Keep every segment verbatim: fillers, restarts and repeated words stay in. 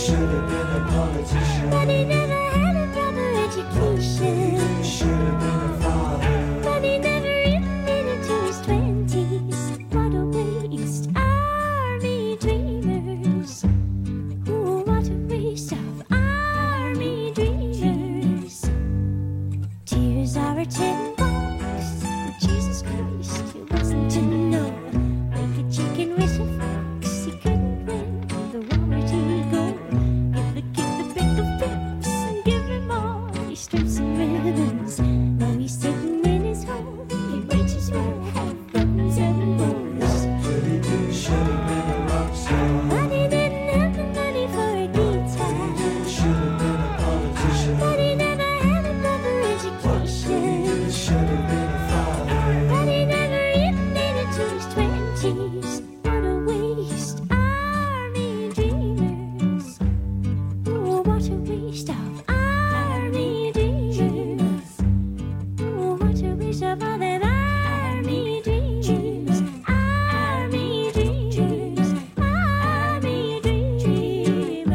should have been a politician. But he never had a proper education. He should have been a father. But he never even made it to his twenties. What a waste, army dreamers. Ooh, what a waste of army dreamers. Tears are a tin box. Jesus Christ, it wasn't to know. Like a chicken with a fox, he couldn't win. The war to go. Give the kid the pick of pips and give him all these strips and ribbons. Now he's sitting in his home. He might as well have buttons and bows. But he did, should have been a rock star. But he didn't have the money for a guitar. He should have been a politician. But he never had a proper education. He should have been a father. But he never even made it to his twenties. What a waste, army dreamers. Oh, what a waste of army dreamers. Oh, what a waste of all them army dreamers. Army dreamers. Army dreamers.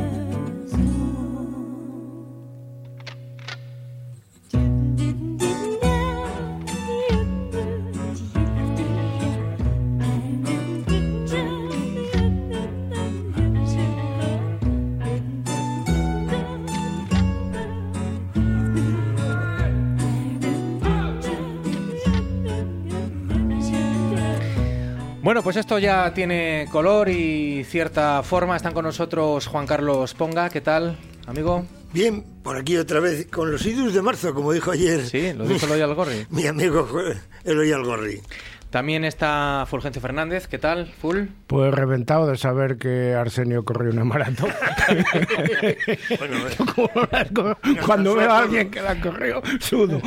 Bueno, pues esto ya tiene color y cierta forma. Están con nosotros Juan Carlos Ponga. ¿Qué tal, amigo? Bien, por aquí otra vez, con los idus de marzo, como dijo ayer. Sí, lo dijo Eloy Algorri. Mi amigo Eloy Algorri. También está Fulgencio Fernández. ¿Qué tal, Ful? Pues reventado de saber que Arsenio corrió una maratón. Bueno, Cuando veo a alguien que la corrió, sudo.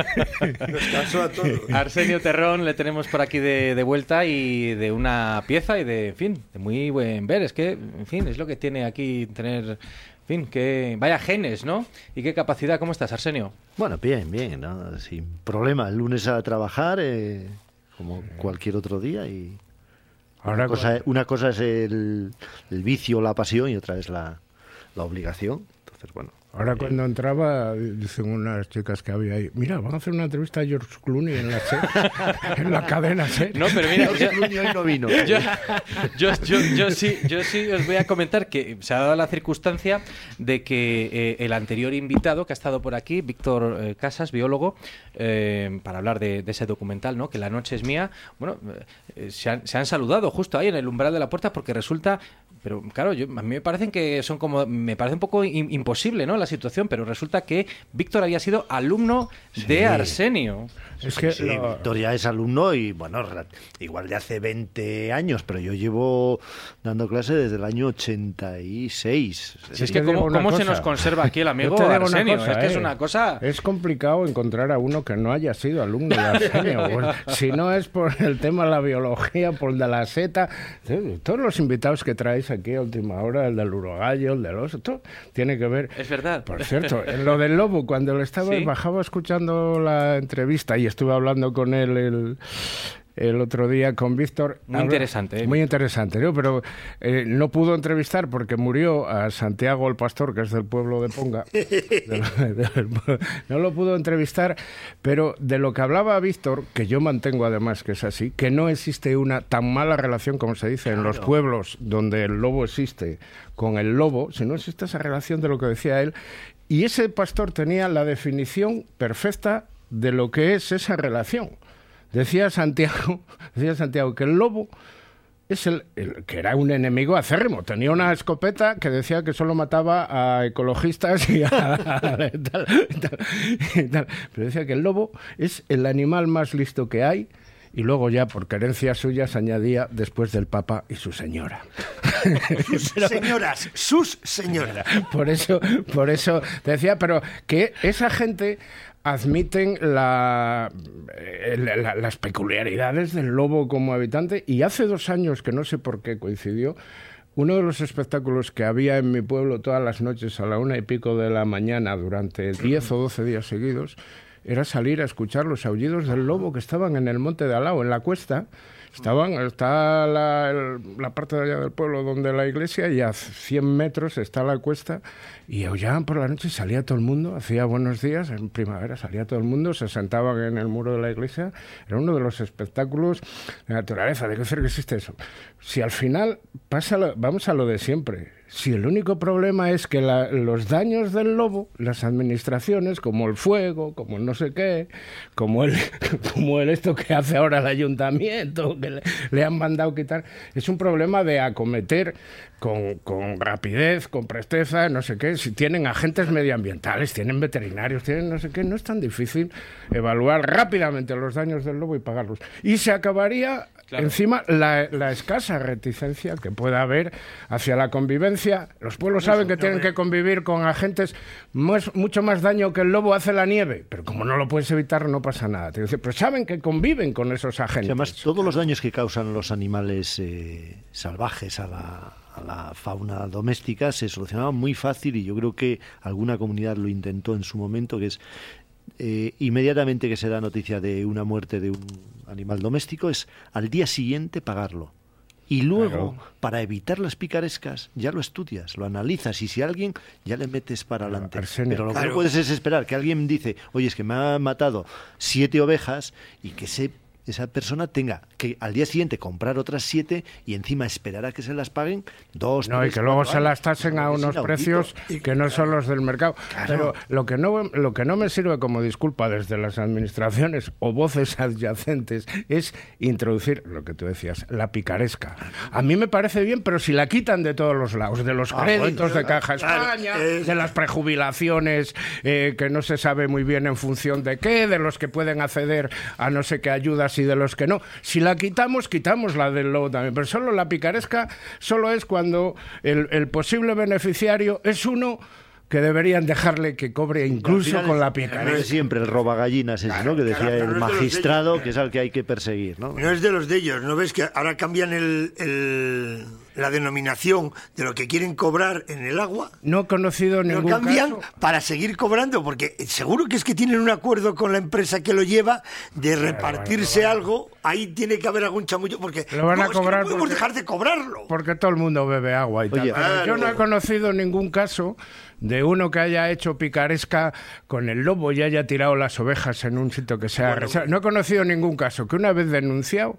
nos cansó a todos. Arsenio Terrón le tenemos por aquí de, de vuelta y de una pieza y de, en fin, de muy buen ver. Es que, en fin, es lo que tiene aquí tener, en fin, que vaya genes, ¿no? Y qué capacidad. ¿Cómo estás, Arsenio? Bueno, bien, bien, ¿no? Sin problema. El lunes a trabajar, eh, como cualquier otro día, y Ahora una cosa, una cosa es el, el vicio, la pasión, y otra es la, la obligación. Entonces, bueno. Ahora cuando entraba, dicen unas chicas que había ahí, mira, van a hacer una entrevista a George Clooney en la, SER, en la cadena SER. No, pero mira, yo, Clooney hoy no vino. yo, yo, yo, yo sí, yo sí os voy a comentar que se ha dado la circunstancia de que eh, el anterior invitado que ha estado por aquí, Víctor eh, Casas, biólogo, eh, para hablar de, de ese documental, ¿no? Que la noche es mía, bueno, eh, se, han, se han saludado justo ahí en el umbral de la puerta porque resulta, pero claro, yo, a mí me parecen que son como, me parece un poco in, imposible, ¿no? La situación, pero resulta que Víctor había sido alumno Sí. de Arsenio. Es que Sí, lo- Victoria es alumno y, bueno, igual de hace veinte años, pero yo llevo dando clase desde el año ochenta y seis. Si es te que digo cómo, una cómo se cosa. nos conserva aquí el amigo Yo te digo una Arsenio, cosa, es que es eh. una cosa... Es complicado encontrar a uno que no haya sido alumno de Arsenio. Pues, si no es por el tema de la biología, por el de la seta, todos los invitados que traéis aquí a última hora, el del urogallo, el del oso, todo tiene que ver. Es verdad. Por cierto, en lo del lobo, cuando le estaba, ¿Sí? bajaba escuchando la entrevista y estuve hablando con él el, el otro día con Víctor. Muy Habla- interesante, ¿eh? Muy interesante, ¿no? Pero eh, no pudo entrevistar porque murió a Santiago el Pastor, que es del pueblo de Ponga. Del- del- no lo pudo entrevistar, pero de lo que hablaba Víctor, que yo mantengo además que es así, que no existe una tan mala relación como se dice en los Claro. pueblos donde el lobo existe con el lobo, si no existe esa relación de lo que decía él. Y ese pastor tenía la definición perfecta de lo que es esa relación. Decía Santiago, decía Santiago que el lobo es el, el que era un enemigo acérrimo. Tenía una escopeta que decía que solo mataba a ecologistas y a, a- y tal, y tal, y tal. Pero decía que el lobo es el animal más listo que hay. Y luego ya, por querencias suyas, añadía después del Papa y su señora. Sus señoras, sus señoras. Por eso, por eso te decía, pero que esa gente admiten la, eh, la- las peculiaridades del lobo como habitante, y hace dos años, que no sé por qué coincidió, uno de los espectáculos que había en mi pueblo todas las noches a la una y pico de la mañana durante diez o doce días seguidos era salir a escuchar los aullidos del lobo que estaban en el monte de al lado, en la cuesta, Estaban, está la, el- la parte de allá del pueblo donde la iglesia y a cien metros está la cuesta y aullaban por la noche y salía todo el mundo, hacía buenos días, en primavera salía todo el mundo, se sentaban en el muro de la iglesia, era uno de los espectáculos de naturaleza. ¿De qué hacer que existe eso? Si al final pasa, lo- vamos a lo de siempre. Si el único problema es que la- los daños del lobo, las administraciones, como el fuego, como el no sé qué, como el, como el esto que hace ahora el ayuntamiento, que le, le han mandado quitar, es un problema de acometer con, con rapidez, con presteza, no sé qué. Si tienen agentes medioambientales, tienen veterinarios, tienen no sé qué, no es tan difícil evaluar rápidamente los daños del lobo y pagarlos. Y se acabaría, Claro. encima, la, la escasa reticencia que pueda haber hacia la convivencia. Los pueblos saben que tienen que convivir con agentes, más- mucho más daño que el lobo hace la nieve, pero como no lo puedes evitar no pasa nada. Te dice, pero saben que conviven con esos Sí, agentes. además, todos los daños que causan los animales eh, salvajes a la, a la fauna doméstica se solucionaban muy fácil y yo creo que alguna comunidad lo intentó en su momento, que es eh, inmediatamente que se da noticia de una muerte de un animal doméstico, es al día siguiente pagarlo. Y luego, Claro. para evitar las picarescas, ya lo estudias, lo analizas y si a alguien ya le metes para adelante. Arsenio. Pero lo que Claro. no puedes es esperar que alguien dice, oye, es que me ha matado siete ovejas y que se, esa persona tenga que al día siguiente comprar otras siete y encima esperar a que se las paguen dos, No, y tres, que luego cuatro se años. las tasen a Es unos inaudito. precios que no son los del mercado. Pero lo que no lo que no me sirve como disculpa desde las administraciones o voces adyacentes es introducir lo que tú decías, la picaresca. A mí me parece bien, pero si la quitan de todos los lados, de los Ah, créditos bueno, de Caja claro, España, es- de las prejubilaciones eh, que no se sabe muy bien en función de qué, de los que pueden acceder a no sé qué ayudas y de los que no. Si la quitamos, quitamos la del lobo también. Pero solo la picaresca solo es cuando el, el posible beneficiario es uno que deberían dejarle que cobre incluso Al final con es- la no picaresca. es siempre el robagallinas ese, ¿no? Que decía claro, el pero no es de los de magistrado, ellos. que es al que hay que perseguir, ¿no? No es de los de ellos, ¿no ves que ahora cambian el, el- la denominación de lo que quieren cobrar en el agua? No he conocido Lo ningún cambian caso. para seguir cobrando, porque seguro que es que tienen un acuerdo con la empresa que lo lleva de repartirse algo. Ahí tiene que haber algún chamullo, porque Lo van a no, es que cobrar no podemos porque- dejar de cobrarlo. Porque todo el mundo bebe agua y tal. Oye, Pero yo claro. no he conocido ningún caso de uno que haya hecho picaresca con el lobo y haya tirado las ovejas en un sitio que sea reserva. No he conocido ningún caso que una vez denunciado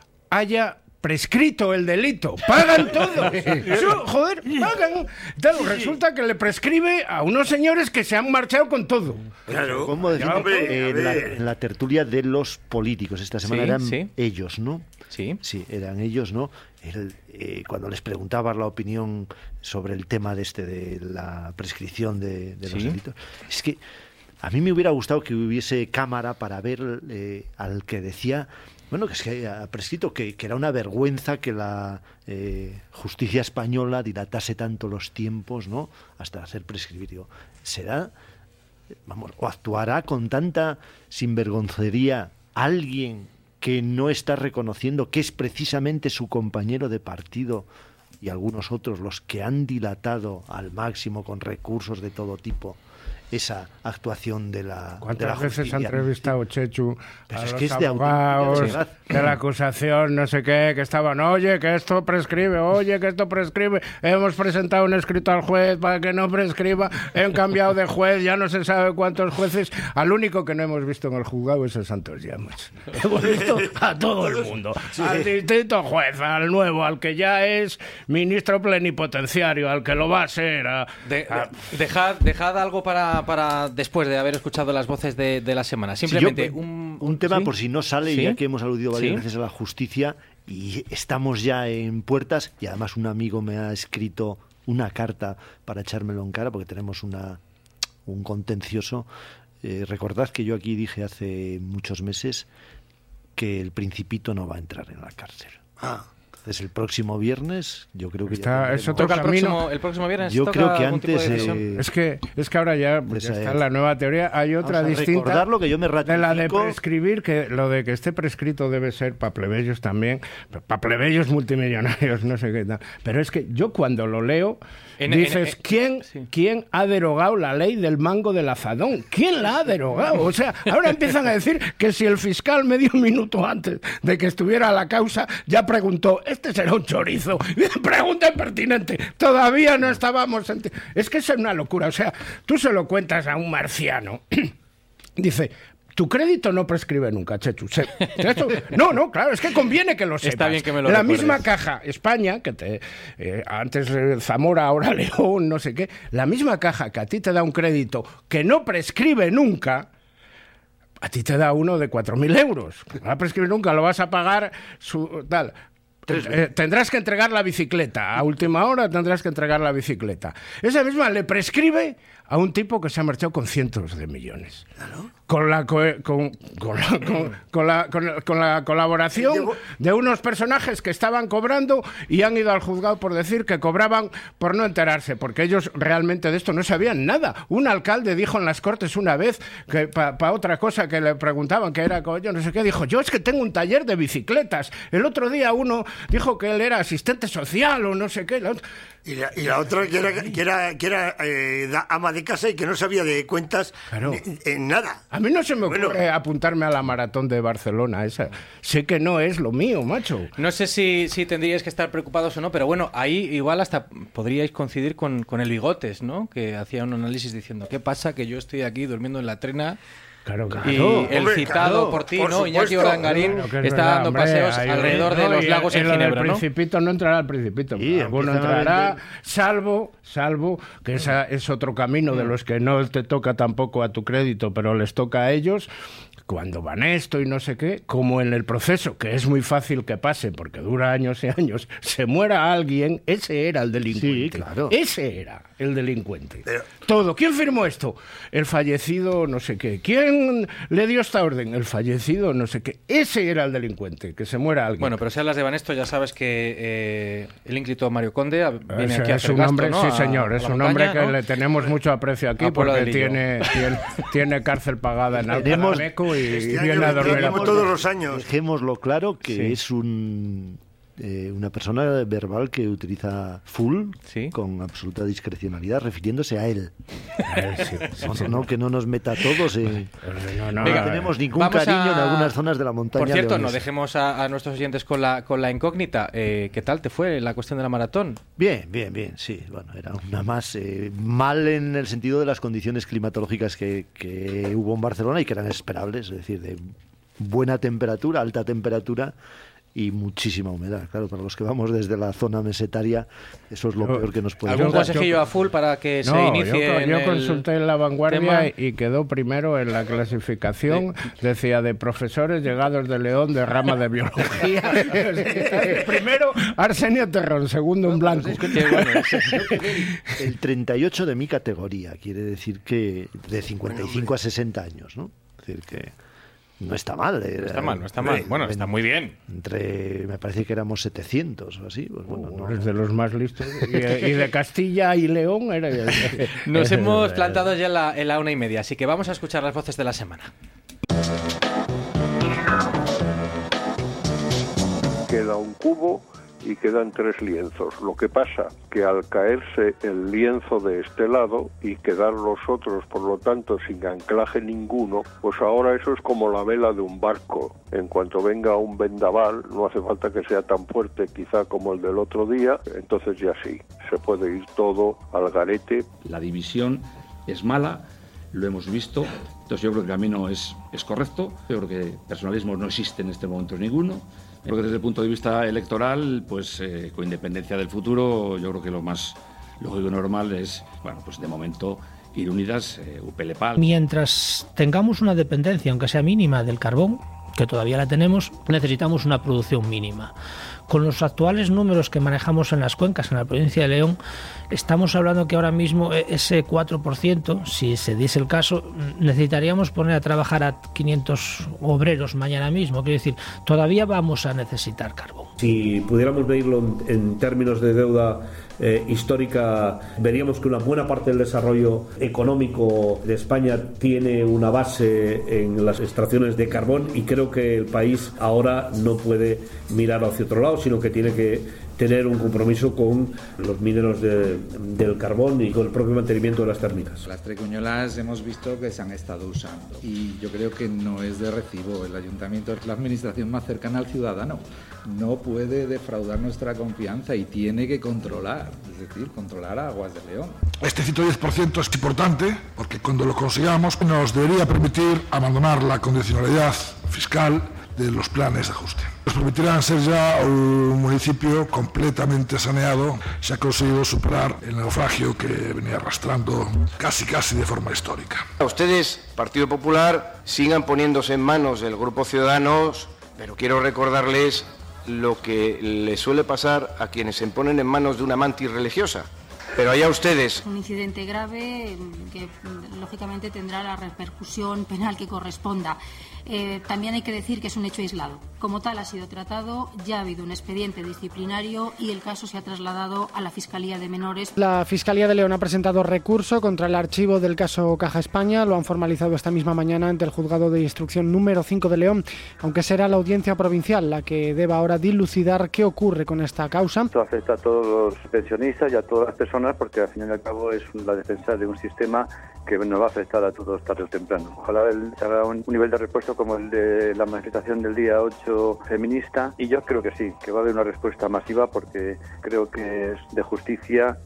haya prescrito el delito. ¡Pagan todo! Eso, joder, pagan. Claro, resulta que le prescribe a unos señores que se han marchado con todo. Claro. ¿Cómo decir? Hombre, Eh, a en, la, ver. en la tertulia de los políticos esta semana Sí, eran sí. ellos, ¿no? Sí. Sí, eran ellos, ¿no? El, eh, cuando les preguntabas la opinión sobre el tema de este de la prescripción de, de los Sí. delitos, es que a mí me hubiera gustado que hubiese cámara para ver eh, al que decía, bueno, que es que ha prescrito, que, que era una vergüenza que la eh, justicia española dilatase tanto los tiempos, ¿no? Hasta hacer prescribir. Digo, será, vamos, o actuará con tanta sinvergoncería alguien que no está reconociendo que es precisamente su compañero de partido y algunos otros los que han dilatado al máximo con recursos de todo tipo esa actuación de la, de la ¿Cuántas veces ha justicia. entrevistado Chechu Pero a es los que es de abogados auténtica de la acusación, no sé qué, que estaban, oye, que esto prescribe, oye, que esto prescribe, hemos presentado un escrito al juez para que no prescriba, han cambiado de juez, ya no se sabe cuántos jueces, al único que no hemos visto en el juzgado es el Santos Llamas. Hemos visto a todo el mundo, al distinto juez, al nuevo, al que ya es ministro plenipotenciario, al que lo va a ser, a- De- a- dejad, dejad algo para, para después de haber escuchado las voces de, de la semana. Sí, Simplemente yo- un, un tema ¿sí? por si no sale, ¿Sí? ya que hemos aludido varias ¿Sí? veces a la justicia y estamos ya en puertas y además un amigo me ha escrito una carta para echármelo en cara porque tenemos una un contencioso. Eh, recordad que yo aquí dije hace muchos meses que el Principito no va a entrar en la cárcel. Ah, Entonces el próximo viernes yo creo que ya Está- tendremos- es otro ¿Toca el camino. próximo, el próximo viernes? Yo ¿Toca creo que algún tipo de antes, decisión? eh, Es que, es que ahora ya, pues, ya Esa está es. la nueva teoría. Hay otra Vamos a distinta. recordarlo, que yo me de la de ratifico. prescribir, que lo de que esté prescrito debe ser para plebeyos también, para plebeyos multimillonarios, no sé qué tal. Pero es que yo cuando lo leo, En- dices, en- en- ¿quién, sí. ¿quién ha derogado la ley del mango del azadón? ¿Quién la ha derogado? O sea, ahora empiezan a decir que si el fiscal medio minuto antes de que estuviera la causa ya preguntó, este será un chorizo. Pregunta impertinente. Todavía no estábamos... En... Es que es una locura. O sea, tú se lo cuentas a un marciano. Dice... Tu crédito no prescribe nunca, Chechu. Se- Chechu. No, no, claro, es que conviene que lo sepas. Está bien que me lo En la recuerdes. misma caja, España, que te eh, antes eh, Zamora, ahora León, no sé qué, la misma caja que a ti te da un crédito que no prescribe nunca, a ti te da uno de cuatro mil euros. No va a prescribir nunca, lo vas a pagar su tal. Eh, tendrás que entregar la bicicleta. A última hora tendrás que entregar la bicicleta. Esa misma le prescribe a un tipo que se ha marchado con cientos de millones. Claro. Con la, co- con, con la, con, con la, con, con la colaboración de unos personajes que estaban cobrando y han ido al juzgado por decir que cobraban por no enterarse, porque ellos realmente de esto no sabían nada. Un alcalde dijo en las Cortes una vez, que para pa otra cosa que le preguntaban, que era coño, no sé qué, dijo, yo es que tengo un taller de bicicletas. El otro día uno dijo que él era asistente social o no sé qué. La otra... Y la, y la otra que era, que era, que era eh, da- ama de casa y que no sabía de cuentas Claro. ni- en nada. A mí no se me ocurre Bueno. apuntarme a la maratón de Barcelona esa. Sé que no es lo mío, macho. No sé si, si tendríais que estar preocupados o no, pero bueno, ahí igual hasta podríais coincidir con, con el Bigotes, ¿no? Que hacía un análisis diciendo, ¿qué pasa? Que yo estoy aquí durmiendo en la trena Claro, claro. y el hombre, citado claro, por ti, por ¿no? Iñaki supuesto. Urdangarín Claro que es está verdad, dando hombre, paseos ahí- alrededor de no, los y lagos en en lo del Ginebra, ¿no? Principito no entrará al Principito. Sí, Alguno empiezan a entrará, vender. salvo, salvo, que esa es otro camino de los que no te toca tampoco a tu crédito, pero les toca a ellos, cuando van esto y no sé qué, como en el proceso, que es muy fácil que pase, porque dura años y años, se muera alguien, ese era el delincuente. Sí, claro. Ese era el delincuente. Pero- Todo. ¿Quién firmó esto? El fallecido no sé qué. ¿Quién le dio esta orden? El fallecido no sé qué. Ese era el delincuente, que se muera alguien. Bueno, pero si hablas de Banesto, ya sabes que eh, el ínclito Mario Conde a- viene Es, aquí a es hacer un gasto, hombre, ¿no? sí A- señor, a es la un montaña, hombre que ¿no? le tenemos mucho aprecio aquí A Puebla porque del Lillo. tiene, tiene, tiene cárcel pagada en Tenemos- Alcalá y, y Este viene año a dormir a vendremos todos los años. Dejémoslo claro que Sí. es un eh, una persona verbal que utiliza full Sí. con absoluta discrecionalidad refiriéndose a él. Sí, sí, No, sí. no, que no nos meta a todos en... No, no, Venga, no tenemos ningún Vamos cariño a- en algunas zonas de la montaña. Por cierto, no leonesa. dejemos a, a nuestros oyentes con la, con la incógnita. Eh, ¿Qué tal te fue la cuestión de la maratón? Bien, bien, bien, sí. Bueno, era una más eh, mal en el sentido de las condiciones climatológicas que, que hubo en Barcelona y que eran esperables, es decir, de buena temperatura, alta temperatura y muchísima humedad. Claro, para los que vamos desde la zona mesetaria, eso es lo Yo- peor que nos puede ¿Algún yo- pasar. consejillo a full para que se No, inicie yo, en yo el consulté en La Vanguardia tema? y quedó primero en la clasificación, decía, de profesores llegados de León de rama de biología. Primero, Arsenio Terrón, segundo en blanco. Qué bueno. El treinta y ocho de mi categoría, quiere decir que de cincuenta y cinco a sesenta años, ¿no? Es decir, que no está mal. No está mal, no está mal. Bueno, está muy bien. Entre, me parece que éramos setecientos o así. Pues bueno, no. Eres de los más listos. Y, y de Castilla y León era... Nos hemos plantado ya en la, en la una y media, así que vamos a escuchar las voces de la semana. Queda un cubo y quedan tres lienzos. Lo que pasa que al caerse el lienzo de este lado y quedar los otros, por lo tanto, sin anclaje ninguno, pues ahora eso es como la vela de un barco. En cuanto venga un vendaval, no hace falta que sea tan fuerte quizá como el del otro día, entonces ya sí, se puede ir todo al garete. La división es mala, lo hemos visto, entonces yo creo que el camino es, es correcto, yo creo que personalismo no existe en este momento ninguno. Creo que desde el punto de vista electoral, pues eh, con independencia del futuro, yo creo que lo más lógico y normal es, bueno, pues de momento ir unidas, eh, U P L P A L. Mientras tengamos una dependencia, aunque sea mínima, del carbón, que todavía la tenemos, necesitamos una producción mínima. Con los actuales números que manejamos en las cuencas, en la provincia de León, estamos hablando que ahora mismo ese cuatro por ciento, si se diese el caso, necesitaríamos poner a trabajar a quinientos obreros mañana mismo. Quiero decir, todavía vamos a necesitar carbón. Si pudiéramos medirlo en, en términos de deuda eh, histórica, veríamos que una buena parte del desarrollo económico de España tiene una base en las extracciones de carbón, y creo que el país ahora no puede mirar hacia otro lado, sino que tiene que tener un compromiso con los mineros de, del carbón y con el propio mantenimiento de las térmicas. Las tricuñuelas hemos visto que se han estado usando y yo creo que no es de recibo. El ayuntamiento es la administración más cercana al ciudadano. No puede defraudar nuestra confianza y tiene que controlar, es decir, controlar a Aguas de León. Este ciento diez por ciento es importante porque cuando lo consigamos nos debería permitir abandonar la condicionalidad fiscal de los planes de ajuste. Nos permitirán ser ya un municipio completamente saneado. Se ha conseguido superar el naufragio que venía arrastrando casi casi de forma histórica. Ustedes, Partido Popular, sigan poniéndose en manos del Grupo Ciudadanos, pero quiero recordarles lo que le suele pasar a quienes se ponen en manos de una mantis religiosa. Pero allá ustedes. Un incidente grave que lógicamente tendrá la repercusión penal que corresponda. Eh, también hay que decir que es un hecho aislado. Como tal ha sido tratado, ya ha habido un expediente disciplinario y el caso se ha trasladado a la Fiscalía de Menores. La Fiscalía de León ha presentado recurso contra el archivo del caso Caja España. Lo han formalizado esta misma mañana ante el Juzgado de Instrucción número cinco de León, aunque será la Audiencia Provincial la que deba ahora dilucidar qué ocurre con esta causa. Esto afecta a todos los pensionistas y a todas las personas porque al fin y al cabo es la defensa de un sistema que nos va a afectar a todos tarde o temprano. Ojalá se haga un, un nivel de respuesta como el de la manifestación del día ocho feminista y yo creo que sí, que va a haber una respuesta masiva porque creo que es de justicia.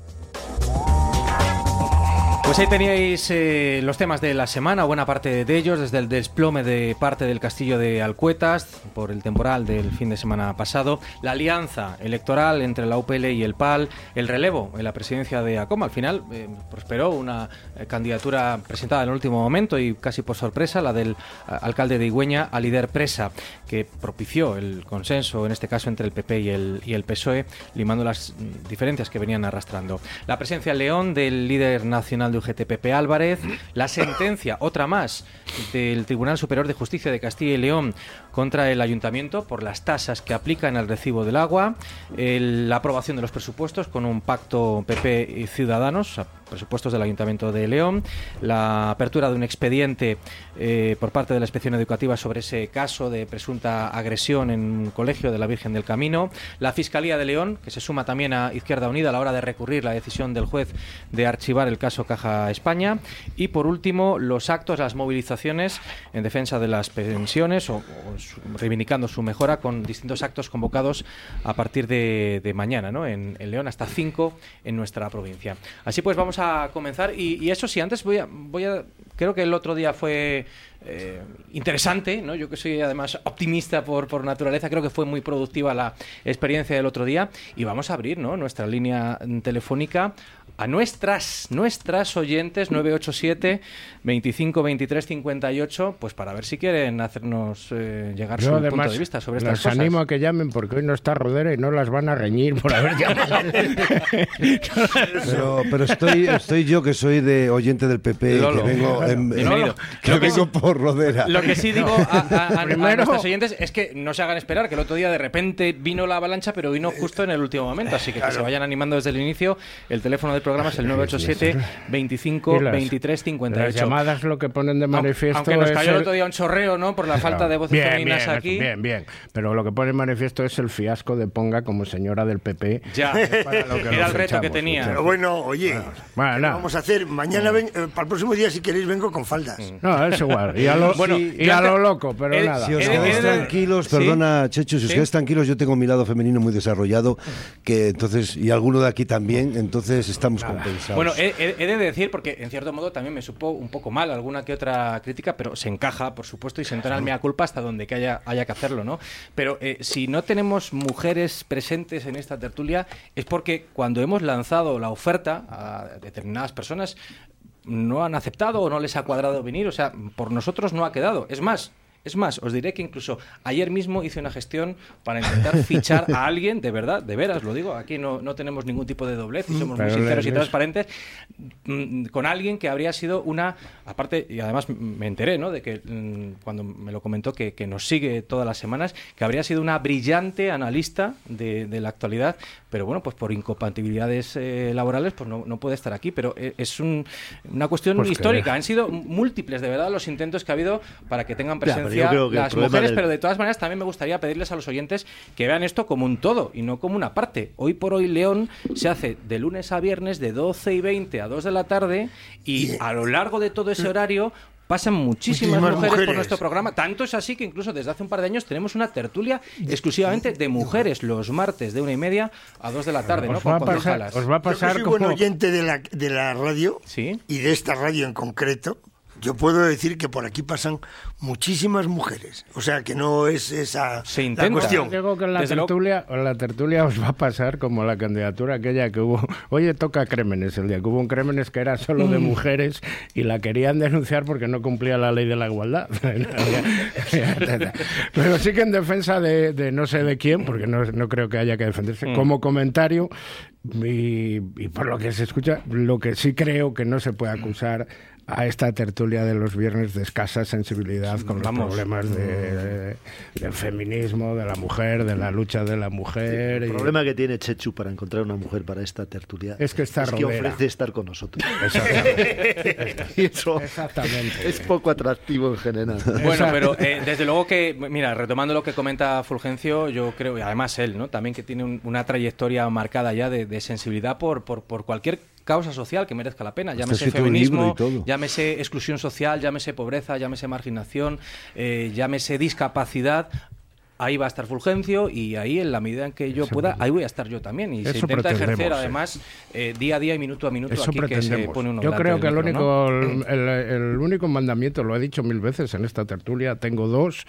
Pues ahí teníais eh, los temas de la semana, buena parte de ellos, desde el desplome de parte del castillo de Alcuetas por el temporal del fin de semana pasado, la alianza electoral entre la U P L y el P A L, el relevo en la presidencia de ACOM. Al final eh, prosperó una eh, candidatura presentada en el último momento y casi por sorpresa, la del eh, alcalde de Igüeña, Alider Presa, que propició el consenso, en este caso entre el P P y el, y el P S O E, limando las diferencias que venían arrastrando. La presencia en León del líder nacional de U G T, Pepe Álvarez, la sentencia, otra más, del Tribunal Superior de Justicia de Castilla y León contra el Ayuntamiento por las tasas que aplican al recibo del agua, el, la aprobación de los presupuestos con un pacto P P y Ciudadanos, presupuestos del Ayuntamiento de León, la apertura de un expediente eh, por parte de la Inspección Educativa sobre ese caso de presunta agresión en un colegio de la Virgen del Camino, la Fiscalía de León, que se suma también a Izquierda Unida a la hora de recurrir la decisión del juez de archivar el caso Caja España, y por último los actos, las movilizaciones en defensa de las pensiones o, o su, reivindicando su mejora con distintos actos convocados a partir de, de mañana, ¿no? en, en León, hasta cinco en nuestra provincia. Así pues vamos a a comenzar y, y eso sí, antes voy a, voy a creo que el otro día fue eh, interesante, ¿no? Yo que soy además optimista por, por naturaleza, creo que fue muy productiva la experiencia del otro día y vamos a abrir, ¿no?, nuestra línea telefónica a nuestras nuestras oyentes nueve ocho siete, veinticinco, veintitrés, cincuenta y ocho, pues para ver si quieren hacernos eh, llegar Yo su además, punto de vista sobre estas les cosas. animo a que llamen porque hoy no está Rodera y no las van a reñir por haber llamado. pero, pero estoy, estoy yo que soy de oyente del P P, Lolo. que vengo, en, Bienvenido. que Lo que vengo sí- por Rodera. Lo que sí digo a, a- a- Primero- a nuestros oyentes es que no se hagan esperar, que el otro día de repente vino la avalancha, pero vino justo en el último momento, así que que se vayan animando desde el inicio. El teléfono del programa es el nueve ocho siete, veinticinco, Y las- veintitrés, cincuenta y Las ocho. llamadas lo que ponen de manifiesto Aunque nos es cayó el el- otro día un chorreo, ¿no?, por la falta de voces bien, femeninas bien, aquí. Bien, bien. Pero lo que pone en manifiesto es el fiasco de Ponga como señora del P P. Ya, Es para lo que era nos el reto que echamos, tenía. Pero bueno, oye, Bueno, ¿qué no. vamos a hacer? Mañana, ven- eh, para el próximo día, si queréis, vengo con faldas. No, es igual. Y a lo, Bueno, y yo a antes- lo loco, pero el- nada. Si os He de- quedáis he de- tranquilos, ¿Sí? perdona, Chechu, si os ¿Sí? quedáis tranquilos, yo tengo mi lado femenino muy desarrollado, que entonces, y alguno de aquí también, entonces estamos compensados. Bueno, he, he- he de decir, porque en cierto modo también me supo un poco mal alguna que otra crítica, pero se encaja, por supuesto, y se entona el mea culpa hasta donde que haya, haya que hacerlo, ¿no? Pero eh, si no tenemos mujeres presentes en esta tertulia, es porque cuando hemos lanzado la oferta a determinadas personas, no han aceptado o no les ha cuadrado venir, o sea, por nosotros no ha quedado. Es más, es más, os diré que incluso ayer mismo hice una gestión para intentar fichar a alguien, de verdad, de veras, lo digo, aquí no, no tenemos ningún tipo de doblez y somos muy Pero sinceros les- y transparentes, mm, con alguien que habría sido una, aparte, y además me enteré, ¿no?, de que mm, cuando me lo comentó, que, que nos sigue todas las semanas, que habría sido una brillante analista de, de la actualidad, pero bueno, pues por incompatibilidades eh, laborales, pues no, no puede estar aquí, pero eh, es un- una cuestión Pues que histórica, deja. han sido múltiples, de verdad, los intentos que ha habido para que tengan Ya, pero presencia hacia yo creo que el las problema mujeres, del- pero de todas maneras también me gustaría pedirles a los oyentes que vean esto como un todo y no como una parte. Hoy por hoy León se hace de lunes a viernes de doce y veinte a dos de la tarde y a lo largo de todo ese horario pasan muchísimas, Muchísimas mujeres, mujeres. por nuestro programa. Tanto es así que incluso desde hace un par de años tenemos una tertulia exclusivamente de mujeres los martes de una y media a dos de la tarde, ¿no? Os va a Con pasar, concejales. os va a pasar Yo que soy como... buen oyente de la, de la radio y de esta radio en concreto. Yo puedo decir que por aquí pasan muchísimas mujeres. O sea, que no es esa la cuestión. Digo que en la tertulia, en la tertulia os va a pasar como la candidatura aquella que hubo. Oye, toca Crémenes, el día que hubo un Crémenes que era solo de Mm. mujeres y la querían denunciar porque no cumplía la ley de la igualdad. Pero sí que en defensa de, de no sé de quién, porque no, no creo que haya que defenderse, Mm. como comentario, y, y por lo que se escucha, lo que sí creo que no se puede acusar a esta tertulia de los viernes de escasa sensibilidad con los Vamos. problemas de, del feminismo, de la mujer, de la lucha de la mujer. El y- problema que tiene Chechu para encontrar una mujer para esta tertulia Es que está es que rodera. ofrece estar con nosotros. Exactamente. Y eso Exactamente. es poco atractivo en general. Bueno, pero eh, desde luego que, mira, retomando lo que comenta Fulgencio, yo creo, y además él, ¿no? También que tiene un- una trayectoria marcada ya de, de sensibilidad por, por, por cualquier causa social que merezca la pena, Hasta llámese escrito un libro feminismo, y todo. llámese exclusión social, llámese pobreza, llámese marginación, eh, llámese discapacidad. Ahí va a estar Fulgencio y ahí, en la medida en que yo Eso pueda, ahí voy a estar yo también. Y se Eso intenta ejercer, pretendemos, además, eh, día a día y minuto a minuto Eso aquí que se pretendemos. pone uno Yo delante creo del que el micro, único, ¿no? el, el único mandamiento, lo he dicho mil veces en esta tertulia, tengo dos,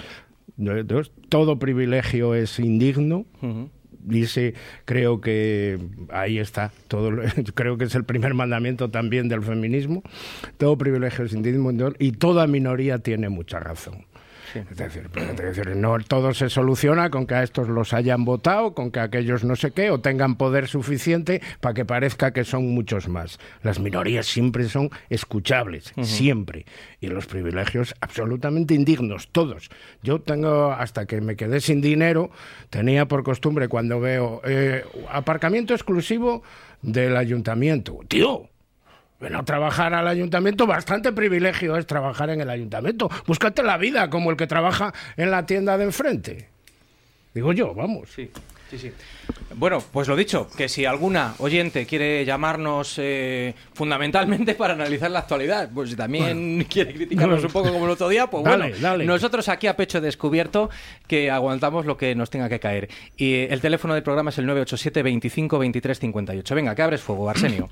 dos todo privilegio es indigno. Ujú. Y sí, creo que ahí está. Todo, lo- creo que es el primer mandamiento también del feminismo. Todo privilegio es indigno y toda minoría tiene mucha razón. Es decir, pero es decir, no todo se soluciona con que a estos los hayan votado, con que aquellos no sé qué, o tengan poder suficiente para que parezca que son muchos más. Las minorías siempre son escuchables, Ujú. siempre. Y los privilegios absolutamente indignos, todos. Yo tengo, hasta que me quedé sin dinero, tenía por costumbre cuando veo eh, aparcamiento exclusivo del ayuntamiento. ¡Tío! Ven a trabajar al ayuntamiento, bastante privilegio es trabajar en el ayuntamiento. Búscate la vida como el que trabaja en la tienda de enfrente. Digo yo, vamos. Sí, sí, sí. Bueno, pues lo dicho, que si alguna oyente quiere llamarnos eh, fundamentalmente para analizar la actualidad, pues si también quiere criticarnos no. un poco como el otro día, pues Dale, bueno, dale. nosotros aquí a pecho descubierto que aguantamos lo que nos tenga que caer. Y eh, el teléfono del programa es el nueve ocho siete veinticinco veintitrés cincuenta y ocho. Venga, que abres fuego, Arsenio.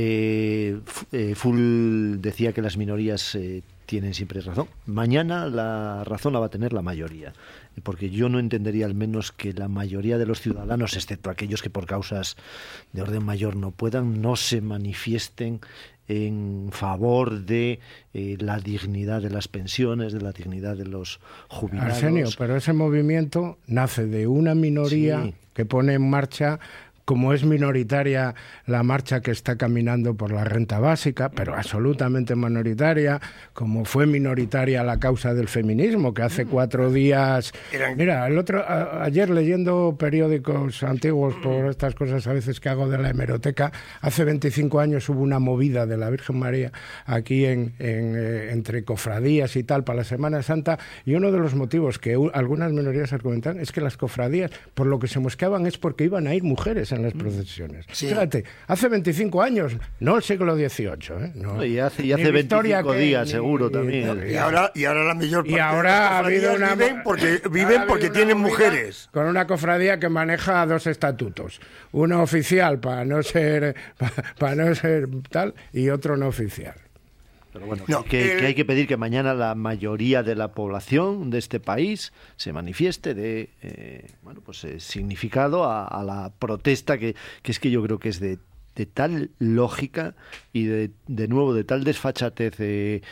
Eh, F- eh, Full decía que las minorías eh, tienen siempre razón. Mañana la razón la va a tener la mayoría, porque yo no entendería al menos que la mayoría de los ciudadanos, excepto aquellos que por causas de orden mayor no puedan, no se manifiesten en favor de eh, la dignidad de las pensiones, de la dignidad de los jubilados. Arsenio, pero ese movimiento nace de una minoría Sí. que pone en marcha, como es minoritaria la marcha que está caminando por la renta básica, pero absolutamente minoritaria, como fue minoritaria la causa del feminismo, que hace cuatro días... Mira, el otro a- ayer leyendo periódicos antiguos por estas cosas a veces que hago de la hemeroteca, hace veinticinco años hubo una movida de la Virgen María aquí en, en, eh, entre cofradías y tal para la Semana Santa, y uno de los motivos que u- algunas minorías argumentan es que las cofradías, por lo que se mosqueaban es porque iban a ir mujeres en las procesiones. Sí. Fíjate, hace veinticinco años, no el siglo dieciocho, ¿eh? No. Y hace, y Ni hace Victoria veinticinco que- días, ni- seguro, ni- también. Y ahora, y ahora la mayor Y parte ahora de ha las habido cofradías una... viven porque, ahora viven ha porque habido tienen una movida mujeres. Con una cofradía que maneja dos estatutos. Uno oficial para no ser para no ser tal y otro no oficial. Pero bueno, No, que, el- que hay que pedir que mañana la mayoría de la población de este país se manifieste de eh, bueno, pues eh, significado a, a la protesta que, que es que yo creo que es de, de tal lógica y de, de nuevo de tal desfachatez eh,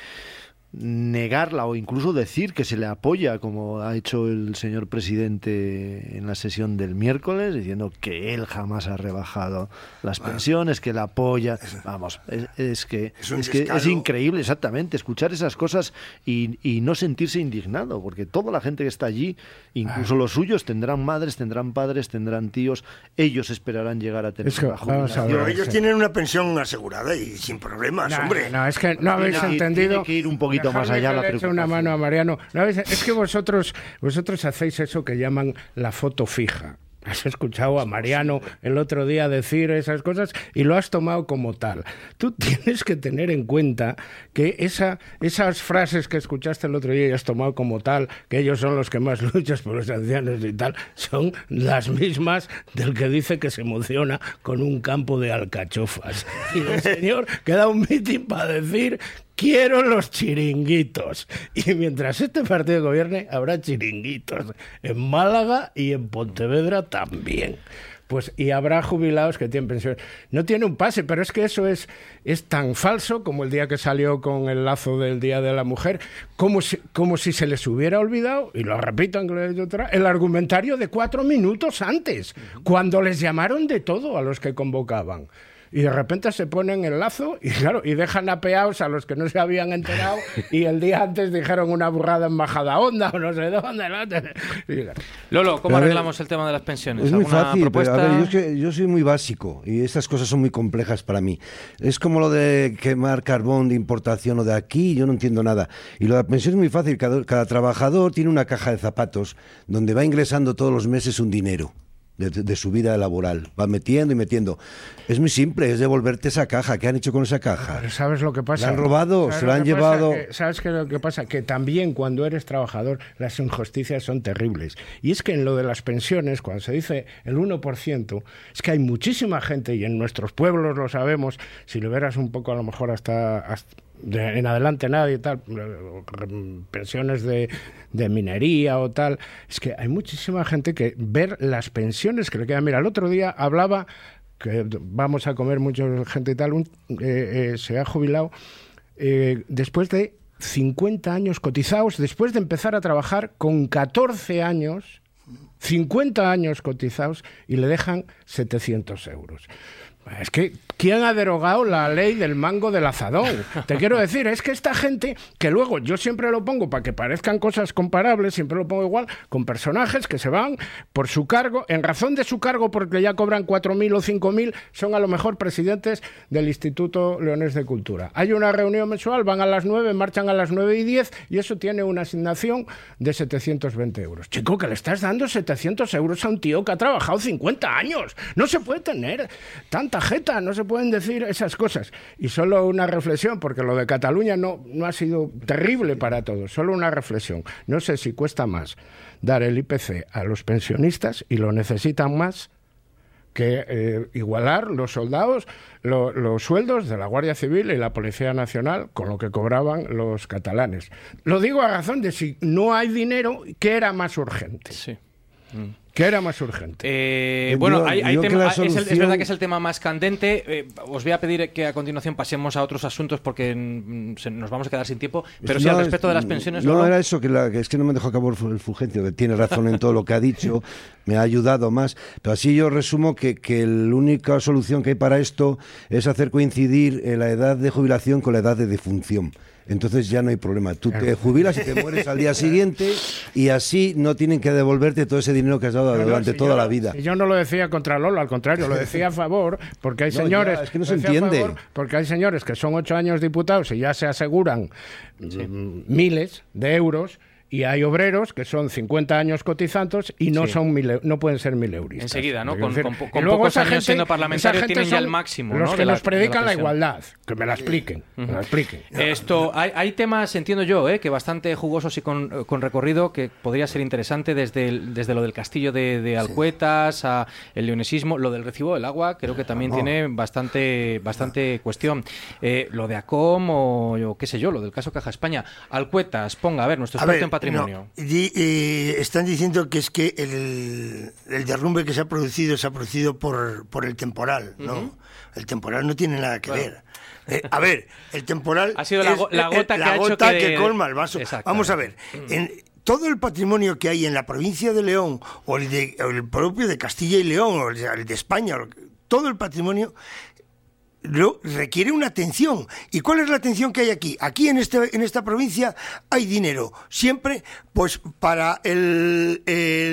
negarla o incluso decir que se le apoya, como ha hecho el señor presidente en la sesión del miércoles, diciendo que él jamás ha rebajado las pensiones, que la apoya. Vamos, es, es que, Es un es, que es descaro. increíble, exactamente, escuchar esas cosas y, y no sentirse indignado, porque toda la gente que está allí, incluso los suyos, tendrán madres, tendrán padres, tendrán tíos, ellos esperarán llegar a tener Es que, una vamos a jubilación. Pero ellos tienen una pensión asegurada y sin problemas, No, hombre. no, es que no habéis Tiene que ir- entendido. tiene que ir un poquito poquito más allá la preocupación. Le echo una mano a Mariano. ¿No ves? Es que vosotros, vosotros hacéis eso que llaman la foto fija. Has escuchado a Mariano el otro día decir esas cosas y lo has tomado como tal. Tú tienes que tener en cuenta que esa, esas frases que escuchaste el otro día y has tomado como tal, que ellos son los que más luchan por los ancianos y tal, son las mismas del que dice que se emociona con un campo de alcachofas. Y el señor que da un mitin para decir: quiero los chiringuitos. Y mientras este partido gobierne, habrá chiringuitos en Málaga y en Pontevedra también. Pues, y habrá jubilados que tienen pensiones. No tiene un pase, pero es que eso es, es tan falso como el día que salió con el lazo del Día de la Mujer, como si, como si se les hubiera olvidado, y lo repito, el argumentario de cuatro minutos antes, cuando les llamaron de todo a los que convocaban. Y de repente se ponen el lazo y claro, y dejan apeados a los que no se habían enterado y el día antes dijeron una burrada en Majadahonda o no sé dónde. Lolo, ¿cómo ver, arreglamos el tema de las pensiones? Es muy ¿Alguna fácil, propuesta? pero a ver, yo, es que, yo soy muy básico y estas cosas son muy complejas para mí. Es como lo de quemar carbón de importación o de aquí, yo no entiendo nada. Y lo de la pensión es muy fácil, cada, cada trabajador tiene una caja de zapatos donde va ingresando todos los meses un dinero. De, de su vida laboral, va metiendo y metiendo. Es muy simple, es devolverte esa caja. ¿Qué han hecho con esa caja? Pero ¿sabes lo que pasa? ¿La han robado? ¿Se la han llevado? Que, ¿Sabes qué es lo que pasa? Que también cuando eres trabajador las injusticias son terribles. Y es que en lo de las pensiones, cuando se dice el uno por ciento, es que hay muchísima gente, y en nuestros pueblos lo sabemos, si lo verás un poco a lo mejor hasta... hasta De, en adelante nadie y tal, pensiones de, de minería o tal, es que hay muchísima gente que ver las pensiones que le quedan. Mira, el otro día hablaba que vamos a comer mucha gente y tal, un, eh, eh, se ha jubilado eh, después de cincuenta años cotizados, después de empezar a trabajar con catorce años, cincuenta años cotizados, y le dejan setecientos euros. Es que, ¿quién ha derogado la ley del mango del azadón? Te quiero decir, es que esta gente, que luego yo siempre lo pongo para que parezcan cosas comparables, siempre lo pongo igual, con personajes que se van por su cargo, en razón de su cargo, porque ya cobran cuatro mil o cinco mil, son a lo mejor presidentes del Instituto Leonés de Cultura. Hay una reunión mensual, van a las nueve, marchan a las nueve y diez, y eso tiene una asignación de setecientos veinte euros. Chico, que le estás dando setecientos euros a un tío que ha trabajado cincuenta años. No se puede tener tanta jeta, no se pueden decir esas cosas. Y solo una reflexión, porque lo de Cataluña no, no ha sido terrible para todos, solo una reflexión. No sé si cuesta más dar el I P C a los pensionistas, y lo necesitan más, que eh, igualar los soldados, lo, los sueldos de la Guardia Civil y la Policía Nacional con lo que cobraban los catalanes. Lo digo a razón de si no hay dinero, ¿qué era más urgente? Sí. Mm. ¿Qué era más urgente? Eh, bueno, hay, hay tema, solución... es, el, es verdad que es el tema más candente. Eh, os voy a pedir que a continuación pasemos a otros asuntos porque mm, se, nos vamos a quedar sin tiempo. Pero no, sí, al respecto de las pensiones... No, Lolo... era eso, que, la, que es que no me dejó acabar el Fulgencio, que tiene razón en todo lo que ha dicho, me ha ayudado más. Pero así yo resumo que, que la única solución que hay para esto es hacer coincidir la edad de jubilación con la edad de defunción. Entonces ya no hay problema. Tú te jubilas y te mueres al día siguiente y así no tienen que devolverte todo ese dinero que has dado no, durante no, si toda yo, la vida. Y yo no lo decía contra Lolo, al contrario, lo decía a favor, porque hay no, señores... Ya, es que no se entiende. Favor, porque hay señores que son ocho años diputados y ya se aseguran sí. miles de euros, y hay obreros que son cincuenta años cotizantes y no sí. son mil, no pueden ser mil euros. Enseguida, ¿no? Con, con, con pocos años gente, siendo parlamentarios tienen ya el máximo. Los ¿no? que la, nos predican la, la igualdad. Que me la expliquen. Uh-huh. Me la expliquen. Esto, hay, hay temas, entiendo yo, ¿eh? que bastante jugosos y con, con recorrido, que podría ser interesante desde, el, desde lo del castillo de, de Alcuetas sí. a el leonesismo, lo del recibo del agua, creo que también no. tiene bastante, bastante cuestión. Eh, lo de ACOM o yo, qué sé yo, lo del caso Caja España. Alcuetas, ponga, a ver, nuestro experto en patrimonio. No. Y, eh, están diciendo que es que el, el derrumbe que se ha producido se ha producido por, por el temporal, ¿no? Uh-huh. El temporal no tiene nada que bueno. ver. Eh, a ver, el temporal ha sido la, es, la gota, eh, que, la ha gota hecho que, que colma el vaso. Vamos a ver, en todo el patrimonio que hay en la provincia de León o el, de, o el propio de Castilla y León o el de, el de España, todo el patrimonio lo, requiere una atención. ¿Y cuál es la atención que hay aquí? Aquí en este en esta provincia hay dinero siempre pues para el,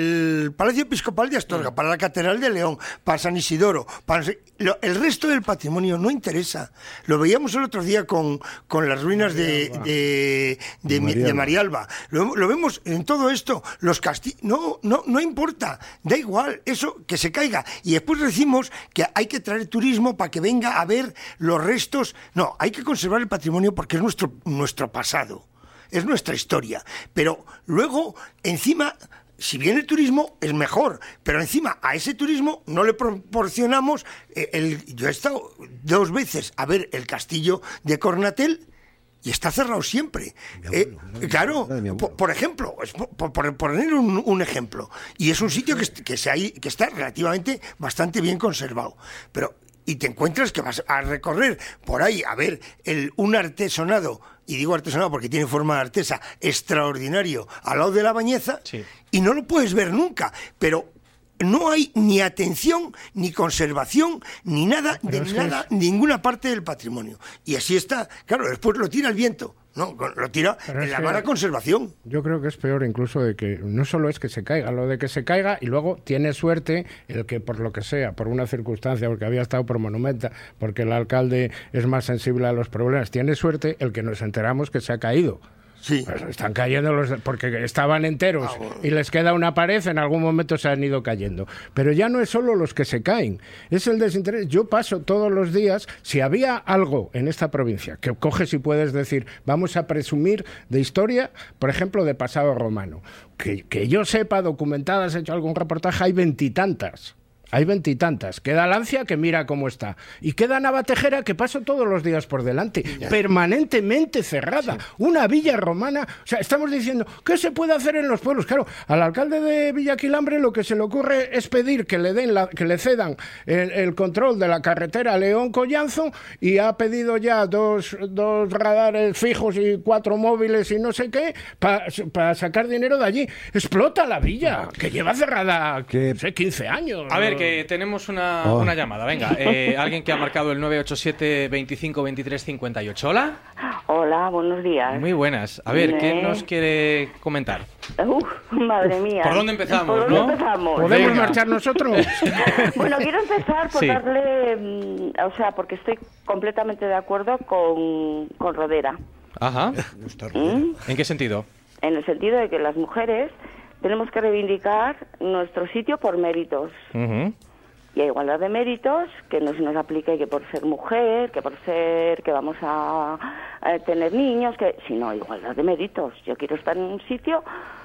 el Palacio Episcopal de Astorga, para la Catedral de León, para San Isidoro, para lo, el resto del patrimonio no interesa. Lo veíamos el otro día con, con las ruinas de, de, de, de, de Marialba. Lo, lo vemos en todo esto. Los castillos, no, no, no importa, da igual, eso que se caiga. Y después decimos que hay que traer turismo para que venga a ver los restos. No, hay que conservar el patrimonio porque es nuestro, nuestro pasado, es nuestra historia. Pero luego, encima, si viene el turismo, es mejor. Pero encima, a ese turismo no le proporcionamos... Eh, el, yo he estado dos veces a ver el castillo de Cornatel y está cerrado siempre. Eh, claro, por, por ejemplo, por, por poner un, un ejemplo. Y es un sitio que, que, se hay, que está relativamente bastante bien conservado. Pero... y te encuentras que vas a recorrer por ahí a ver el, un artesonado, y digo artesonado porque tiene forma de artesa, extraordinario, al lado de la Bañeza, sí. Y no lo puedes ver nunca, pero no hay ni atención, ni conservación, ni nada, de nada, es... ninguna parte del patrimonio. Y así está, claro, después lo tira el viento. No, lo tira Pero en la mala conservación. Yo creo que es peor incluso de que no solo es que se caiga, lo de que se caiga y luego tiene suerte el que por lo que sea, por una circunstancia, porque había estado por Monumenta, porque el alcalde es más sensible a los problemas, tiene suerte el que nos enteramos que se ha caído. Sí. Pues están cayendo los porque estaban enteros ah, bueno. y les queda una pared, en algún momento se han ido cayendo. Pero ya no es solo los que se caen, es el desinterés. Yo paso todos los días, si había algo en esta provincia que coges y puedes decir, vamos a presumir de historia, por ejemplo, de pasado romano, que, que yo sepa, documentadas, he hecho algún reportaje, hay veintitantas. Hay veintitantas. Queda Lancia, que mira cómo está. Y queda Navatejera, que paso todos los días por delante. Ya. Permanentemente cerrada. Sí. Una villa romana. O sea, estamos diciendo, ¿qué se puede hacer en los pueblos? Claro, al alcalde de Villaquilambre lo que se le ocurre es pedir que le den la, que le cedan el, el control de la carretera León-Collanzo, y ha pedido ya dos, dos radares fijos y cuatro móviles y no sé qué, para pa sacar dinero de allí. Explota la villa, que lleva cerrada, que no sé, quince años. A ver, que tenemos una, oh. una llamada, venga, eh, alguien que ha marcado el nueve ocho siete, veinticinco, veintitrés, cincuenta y ocho. Hola. Hola, buenos días. Muy buenas. A ver, ¿qué nos quiere comentar? Uf, madre mía. ¿Por dónde empezamos, ¿Por dónde no? empezamos? ¿Podemos venga. marchar nosotros? Bueno, quiero empezar por sí. darle, o sea, porque estoy completamente de acuerdo con, con Rodera. Ajá. ¿Mm? ¿En qué sentido? En el sentido de que las mujeres tenemos que reivindicar nuestro sitio por méritos. Uh-huh. Y hay igualdad de méritos, que no se nos aplique que por ser mujer, que por ser que vamos a, a tener niños, que sino igualdad de méritos. Yo quiero estar en un sitio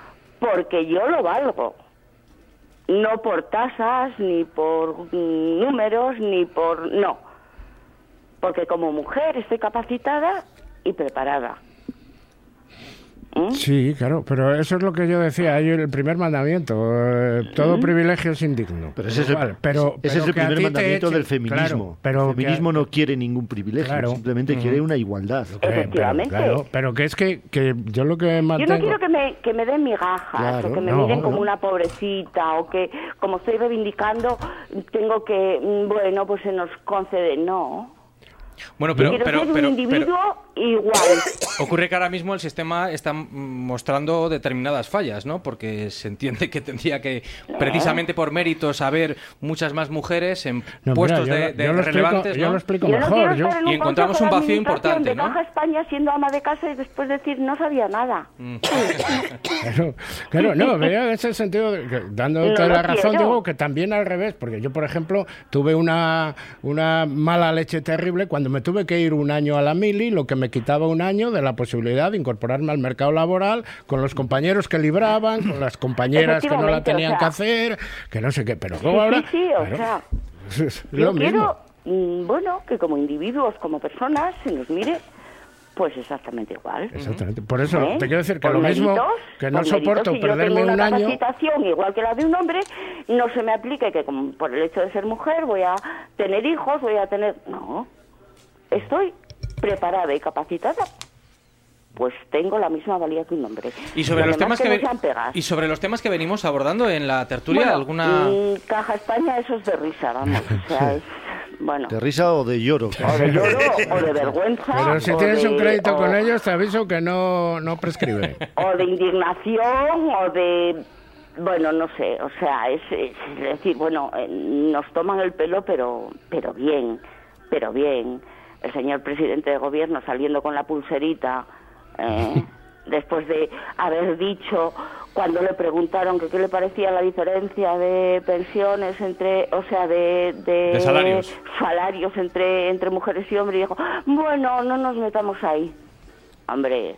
porque yo lo valgo. No por tasas, ni por mm, números, ni por... no. Porque como mujer estoy capacitada y preparada. ¿Mm? Sí, claro, pero eso es lo que yo decía, hay el primer mandamiento, eh, todo ¿Mm? privilegio es indigno. Pero ese es el, vale, pero, ese pero es el primer mandamiento eche, del feminismo. Claro, pero el feminismo que, no quiere ningún privilegio, claro, uh simplemente -huh. quiere una igualdad. Efectivamente. Pero, claro, pero que es que, que yo lo que mantengo... Yo no quiero que me, que me den migajas, claro, o que me no, miren como no. una pobrecita, o que como estoy reivindicando tengo que, bueno, pues se nos concede, no... Bueno, pero, Quiero pero, ser un pero, individuo pero igual. Ocurre que ahora mismo el sistema está mostrando determinadas fallas, ¿no? Porque se entiende que tendría que, precisamente por méritos, haber muchas más mujeres en no, puestos mira, yo, de, de yo relevantes, explico, ¿no? Yo lo explico yo mejor. No yo... en Y encontramos un vacío importante, de ¿no? Caja España siendo ama de casa y después decir no sabía nada. claro, claro, no, veo en ese sentido, de que, dándote no la razón, quiero. digo que también al revés, porque yo, por ejemplo, tuve una, una mala leche terrible cuando me tuve que ir un año a la mili, lo que me quitaba un año de la posibilidad de incorporarme al mercado laboral con los compañeros que libraban, con las compañeras que no la tenían o sea, que hacer, que no sé qué, pero luego sí, ahora... Sí, sí, o claro, sea, es yo lo quiero, mismo. bueno, que como individuos, como personas, se nos mire pues exactamente igual. Exactamente. Por eso ¿Eh? te quiero decir que por lo méritos, mismo que no soporto méritos, si perderme yo tengo un una año. capacitación igual que la de un hombre, no se me aplique que como por el hecho de ser mujer voy a tener hijos, voy a tener... No, estoy preparada y capacitada, pues tengo la misma valía que un hombre. Y sobre los temas que, que ve... y sobre los temas que venimos abordando en la tertulia, bueno, alguna Caja España, eso es de risa, vamos, o sea, es... Bueno. ¿De risa o de lloro? O de lloro o de vergüenza. Pero si o tienes de- un crédito o- con ellos, te aviso que no, no prescribe. O de indignación, o de... Bueno, no sé, o sea, es, es decir, bueno, eh, nos toman el pelo, pero, pero bien, pero bien. El señor presidente de gobierno saliendo con la pulserita, eh, después de haber dicho, cuando le preguntaron que qué le parecía la diferencia de pensiones entre, o sea, de, de, De salarios. salarios entre, entre mujeres y hombres, y dijo, bueno, no nos metamos ahí. Hombre,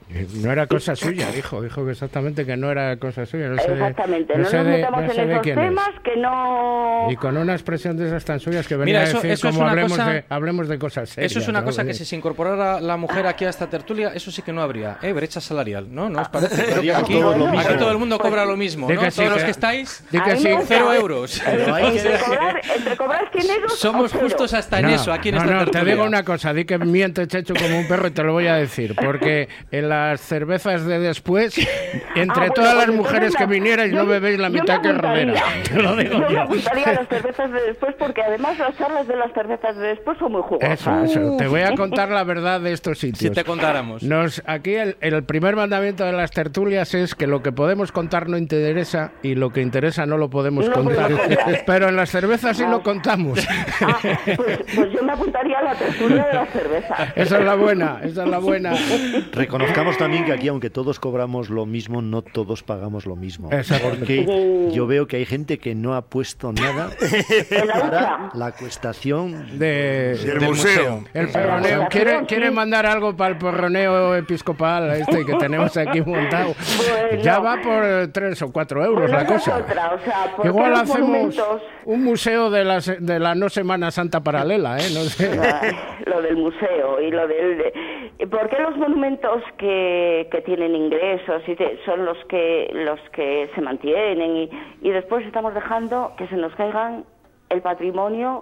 No era cosa suya, dijo. Dijo que exactamente que no era cosa suya. No sé, exactamente, no, no sé nos de- metamos no sé en de esos quién es. temas que no... Y con una expresión de esas tan suyas que venía Mira, a eso- decir eso es como una hablemos, cosa- de, hablemos de cosas serias. Eso es una ¿no? cosa que Sí. si se incorporara la mujer aquí a esta tertulia, eso sí que no habría. ¿Eh? Brecha salarial, ¿no? ¿No os parece? Pero Aquí, aquí todos lo aquí mismo. todo el mundo cobra lo mismo, Di ¿no? que sí, Todos los que- que estáis, di que A mí sí. me gusta- cero euros. Pero hay que- entre, cobrar, entre cobrar cien euros Somos o cero. justos hasta en No, eso, aquí en no, esta no, te tertulia. digo una cosa, di que miente Chechu como un perro y te lo voy a decir, porque en las cervezas de después, entre Ah, bueno, todas las pues mujeres entonces que no. vinierais Yo no me- bebéis la yo me mitad que apuntaría. Rodera, te lo digo Yo me yo. apuntaría a las cervezas de después porque además las charlas de las cervezas de después son muy jugosas. Eso, eso. Te voy a contar la verdad de estos sitios. Si te contáramos. Nos, aquí el, el primer mandamiento de las tertulias es que lo que podemos contar no interesa y lo que interesa no lo podemos No contar. podemos contar. Pero en las cervezas sí lo contamos. Ah, pues, pues yo me apuntaría a la tertulia de las cervezas. Esa es la buena, esa es la buena. Reconozcamos también que aquí, aunque todos cobramos lo mismo, no todos pagamos lo mismo. Exacto. Porque yo veo que hay gente que no ha puesto nada En la para otra. la cuestación De, Del del museo. El perroneo. Sí. ¿Quiere, Sí. ¿Quiere mandar algo para el perroneo episcopal este que tenemos aquí montado? Bueno. Ya va por eh, tres o cuatro euros Bueno, la esa es cosa. otra, o sea, ¿por qué Igual los hacemos monumentos? un museo de la, se- de la no Semana Santa paralela, ¿eh? No sé. Ay, lo del museo y lo del... ¿Por qué los monumentos que, que tienen ingresos y te- son los que los que se mantienen y, y después estamos dejando que se nos caigan el patrimonio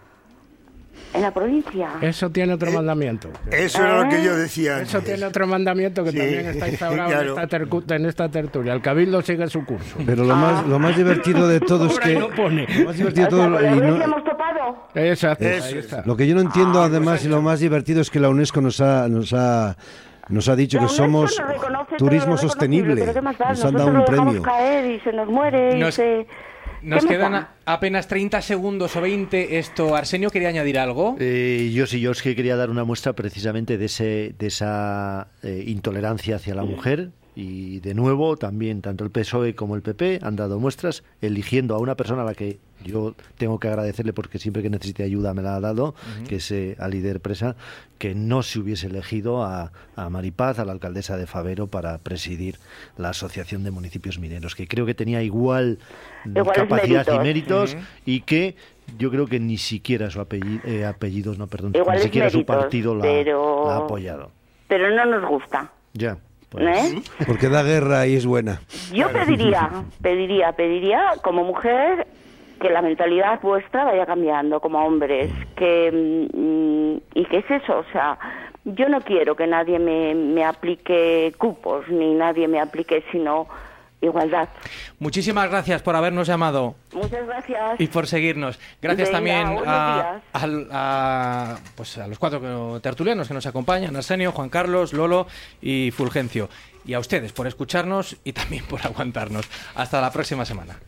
en la provincia? Eso tiene otro mandamiento. Eso era lo que yo decía Eso antes. tiene otro mandamiento que Sí, también está instaurado claro. en, esta tercu- en esta tertulia. El cabildo sigue su curso. Pero lo más, lo más divertido de todo es Cobra y que... no pone. Lo más divertido O de sea, todo... ¿con la y iglesia no- hemos topado? Exacto, Eso ahí es. está. Lo que yo no entiendo además y lo más divertido es que la UNESCO nos ha, nos ha, nos ha dicho La que UNESCO somos nos reconoce todo turismo lo reconocible, sostenible. pero ¿qué más da? Nos han Nosotros dado un lo dejamos premio. caer y se nos muere y Nos- se... Nos ¿Qué más quedan da? a- apenas treinta segundos o veinte. Esto, Arsenio, ¿quería añadir algo? Eh, yo sí, yo es que quería dar una muestra precisamente de, ese, de esa eh, intolerancia hacia la mujer. Y de nuevo, también tanto el P S O E como el P P han dado muestras eligiendo a una persona a la que yo tengo que agradecerle porque siempre que necesite ayuda me la ha dado, que es eh, a líder presa, que no se hubiese elegido a, a Maripaz, a la alcaldesa de Favero, para presidir la Asociación de Municipios Mineros, que creo que tenía igual mm, Iguales capacidad y méritos. méritos Ujú. y que yo creo que ni siquiera su apellido, eh, apellidos, no, perdón, Iguales ni siquiera su méritos, partido la, pero- la ha apoyado. Pero no nos gusta. Ya. Pues, ¿Eh? Porque da guerra y es buena. Yo pediría, pediría, pediría como mujer que la mentalidad vuestra vaya cambiando como hombres, que mm, y que es eso, o sea, yo no quiero que nadie me, me aplique cupos ni nadie me aplique sino igualdad. Muchísimas gracias por habernos llamado Muchas gracias. y por seguirnos. Gracias Venga, también buenos a, días. al- a, pues a los cuatro tertulianos que nos acompañan, Arsenio, Juan Carlos, Lolo y Fulgencio. Y a ustedes por escucharnos y también por aguantarnos. Hasta la próxima semana.